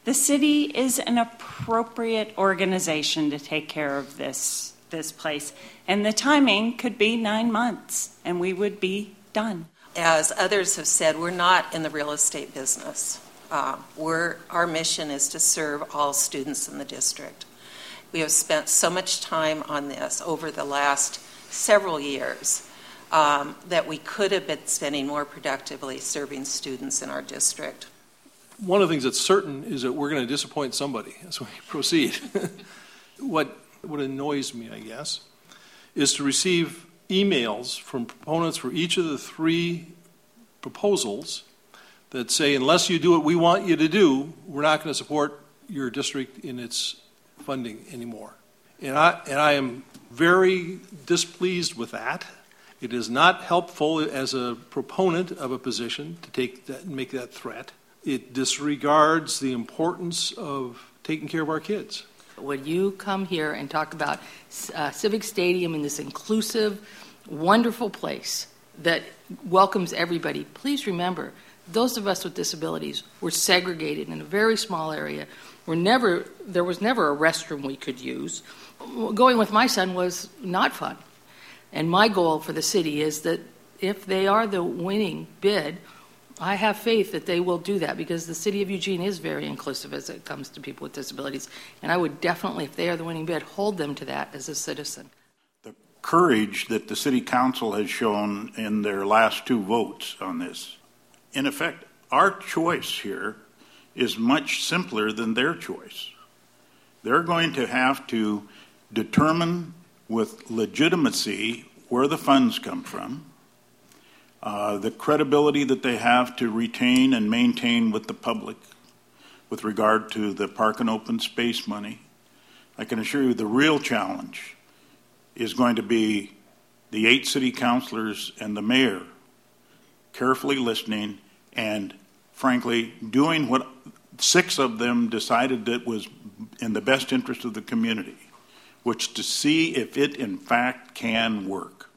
The city is an appropriate organization to take care of this place. And the timing could be 9 months, and we would be done. As others have said, we're not in the real estate business. Our mission is to serve all students in the district. We have spent so much time on this over the last several years that we could have been spending more productively serving students in our district. One of the things that's certain is that we're going to disappoint somebody as we proceed. What annoys me, I guess, is to receive emails from proponents for each of the 3 proposals that say, unless you do what we want you to do, we're not going to support your district in its funding anymore. And I am very displeased with that. It is not helpful as a proponent of a position to take that and make that threat. It disregards the importance of taking care of our kids. When you come here and talk about Civic Stadium in this inclusive, wonderful place that welcomes everybody, please remember, those of us with disabilities were segregated in a very small area. There was never a restroom we could use. Going with my son was not fun. And my goal for the city is that if they are the winning bid, I have faith that they will do that, because the city of Eugene is very inclusive as it comes to people with disabilities. And I would definitely, if they are the winning bid, hold them to that as a citizen. The courage that the city council has shown in their last 2 votes on this, in effect, our choice here is much simpler than their choice. They're going to have to determine with legitimacy where the funds come from, the credibility that they have to retain and maintain with the public with regard to the park and open space money. I can assure you the real challenge is going to be the 8 city councilors and the mayor carefully listening and, frankly, doing what 6 of them decided that was in the best interest of the community, which to see if it in fact can work.